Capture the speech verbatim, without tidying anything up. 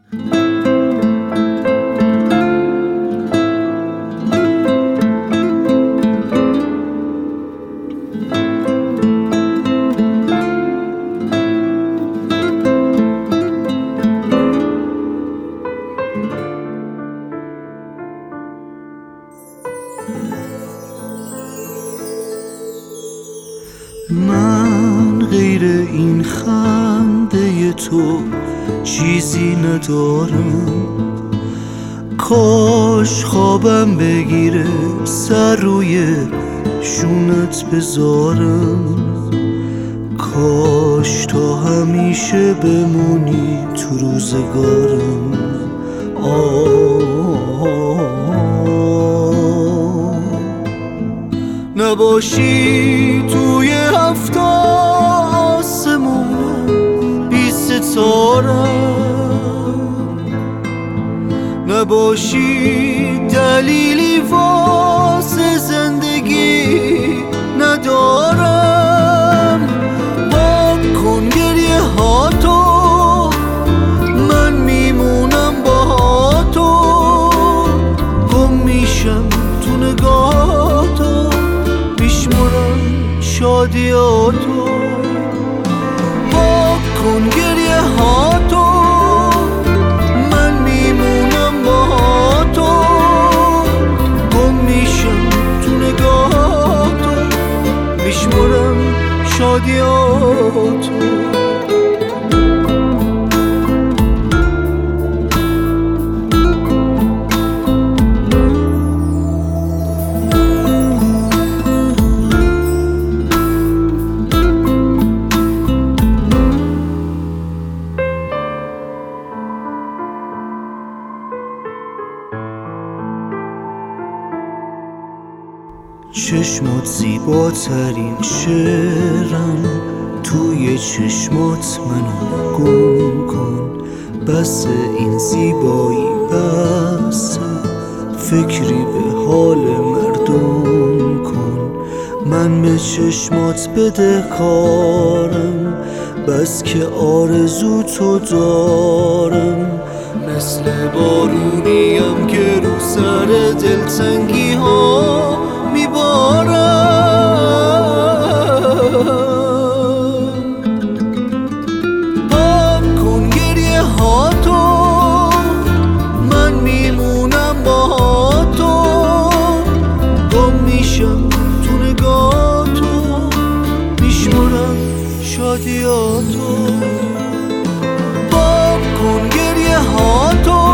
من غیر این خنده تو چیزی ندارم، کاش خوابم بگیره سر روی شونت بذارم، کاش تا همیشه بمونی تو روزگارم. آه نباشی توی هفت آسمون بی ستارم، نباشی دلیلی واسه زندگی ندارم. پاک کن گریه ها تو، من میمونم با تو، گم میشم تو نگاه تو، میشمرم شادیاتو. پاک کن گریه ها تو، من میمونم با تو، گم میشم تو نگاه تو، میشمرم شادیاتو. چشمات زیباترین شعرن، توی چشمات منو گم کن، بس این زیبایی بسه، فکری به حال مردم کن. من به چشمات بده کارم، بس که آرزو تو دارم، مثل بارونیم که رو سر دلتنگی ها میبارم. پاک کن گریه ها تو، من میمونم با تو، گم میشم تو نگاه تو، میشمرم شادیاتو. پاک کن گریه ها تو،